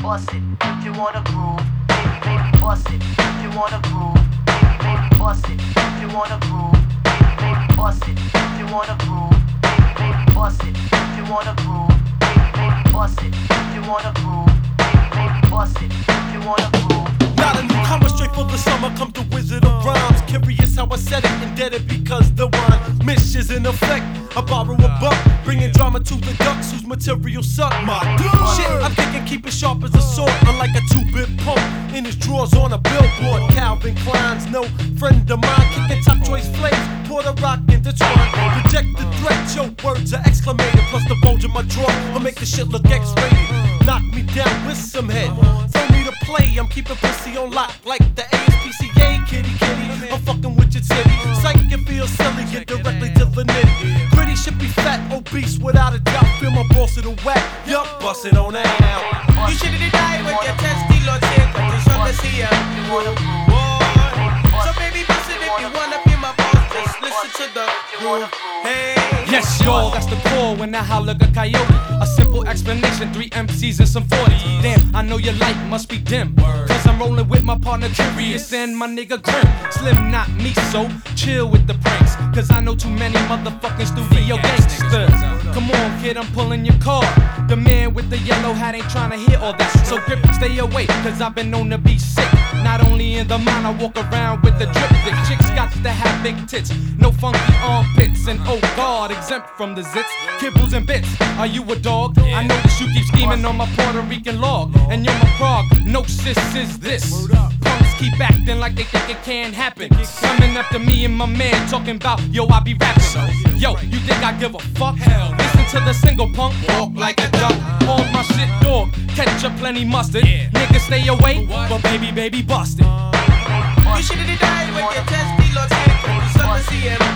bust it. If you wanna groove, baby, bust it. If you wanna groove, baby, bust it. If you wanna groove, baby, bust it. If you wanna groove, baby, bust it. If you wanna groove, baby, bust it. If you wanna groove, baby, bust it. If you wanna groove. Not a newcomer, straight for the summer, come the wizard of rhymes. Curious how I said it, indebted because the rhyme mish is in effect. I borrow a buck, bringing drama to the ducks whose material suck my shit. I'm thinking keep it sharp as a sword, unlike a 2-bit punk in his drawers on a billboard. Calvin Klein's no friend of mine, kicking top choice flames, pour the rock intertwine. Reject the threat, your words are exclamated, plus the bulge in my drawer will make the shit look X-rated. Knock me down with some head, throw me to play. I'm keeping pussy on lock like the ASPCA. Kitty, I'm fucking with your titty. Psych, you feel silly, get directly to the nitty. Gritty should be fat, obese, without a doubt. Feel my balls to the whack, yup, bust it on that out. You should've died with your testy logic, but you shot to see ya. So baby, bust it if you wanna be my boss. Just listen to the groove. Hey. Yes, y'all, that's the call when I holler like a coyote. A simple explanation, 3 MCs and some 40s. Damn, I know your light must be dim, cause I'm rolling with my partner Curious and my nigga Grim. Slim, not me, so chill with the pranks, cause I know too many motherfucking studio gangsters. Come on, kid, I'm pulling your car. The man with the yellow hat ain't trying to hear all that. So grip, stay away, cause I've been known to be sick. Not only in the mind, I walk around with the drip. The chicks got to have big tits, no funky armpits, and oh god, exempt from the zits, kibbles and bits. Are you a dog? I notice you keep scheming on my Puerto Rican log, and you're my Prague. No sis is this. Punks keep acting like they think it can't happen. Coming after me and my man talking about, yo, I be rapping. Yo, you think I give a fuck? Listen to the single, punk, walk like a duck. All my shit, dog, ketchup, plenty mustard. Niggas stay away, but baby, bust it. You should've died with your testy logic, but you shot to see him.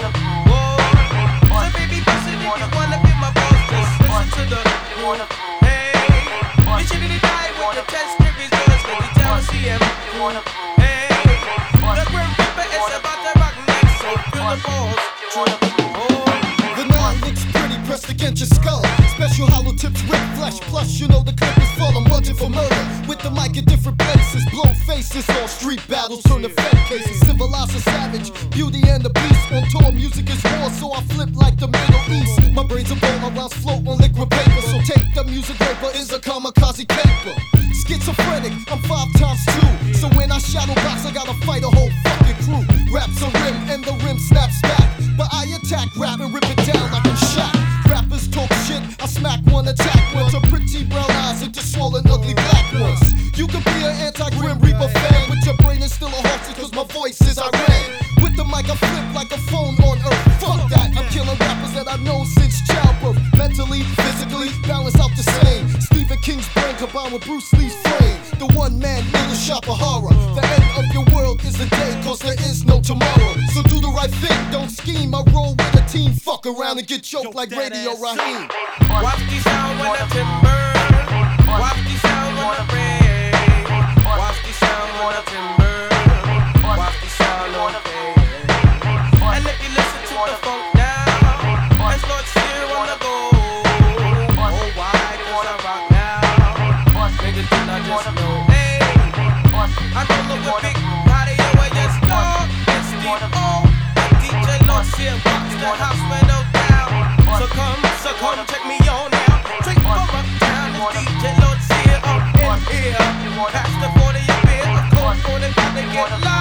So baby, bust it if you wanna be my boss. Just listen to the hey. You should've died with your test scrippies, but you tell to see him. Hey. The Grim Reaper is about to rock next, so feel the balls. The 9 looks pretty pressed against your skull. Special hollow tips, rip flesh. Plus, you know the clip is full. I'm wanted for murder. With the mic in different places. Blow faces, all street battles turn to fed cases. Civilized a savage, Beauty and the Beast. On tour, music is war, so I flip like the Middle East. My brains are ball, my rounds float on liquid paper. So take the music paper, is a kamikaze caper. Schizophrenic, I'm 5 times 2. So when I shadow box, I gotta fight a whole fucking crew. Raps a rim, and the rim snaps back. But I attack rap and rip it down like I'm shot. Rappers talk shit, I smack one, attack one. To pretty brown eyes into swollen ugly black ones. You can be an anti-Grim Reaper fan, but your brain is still a horse cause my voice is Iran. With the mic I flip like a phone on earth. Fuck that, I'm killing rappers that I've known since childbirth. Mentally, physically, balance out the same. Stephen King's brain combined with Bruce Lee's frame. The one man little shop of horror. The end of your world is the day, cause there is no tomorrow. So do the right thing, don't scheme. I roll with a team, fuck around and get choked like Radio Raheem. Watch the sound when the timber. Watch the sound when the rain. Watch the sound when the timber. Watch the sound on the rain. And if you listen to the funk now, it's Lord Steer on the go. Oh, why? Cause I rock now. Niggas do not just know. Hey, I don't know what big body I just know. It's the O. DJ Lord Steer rocks the house when no doubt. So come, check me on now. Drink from uptown, it's DJ Lord Steer up in here. Pass the 40 a beer, of course, for the guy they get lost.